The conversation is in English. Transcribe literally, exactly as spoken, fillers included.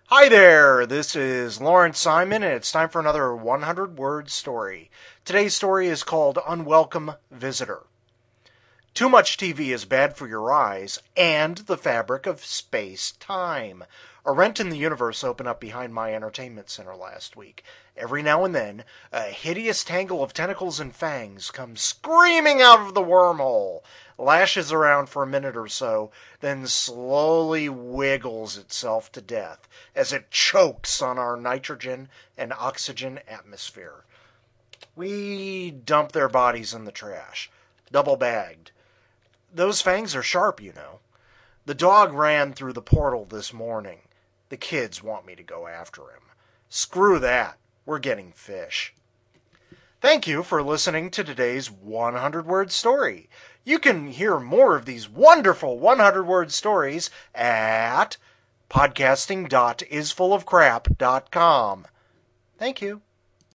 Hi there, this is Lawrence Simon, and it's time for another one hundred word story. Today's story is called Unwelcome Visitor. Too much T V is bad for your eyes and the fabric of space-time. A rent in the universe opened up behind my entertainment center last week. Every now and then, a hideous tangle of tentacles and fangs comes screaming out of the wormhole, lashes around for a minute or so, then slowly wiggles itself to death as it chokes on our nitrogen and oxygen atmosphere. We dump their bodies in the trash, double bagged. Those fangs are sharp, you know. The dog ran through the portal this morning. The kids want me to go after him. Screw that. We're getting fish. Thank you for listening to today's one hundred word story. You can hear more of these wonderful one hundred word stories at podcasting dot is full of crap dot com. Thank you.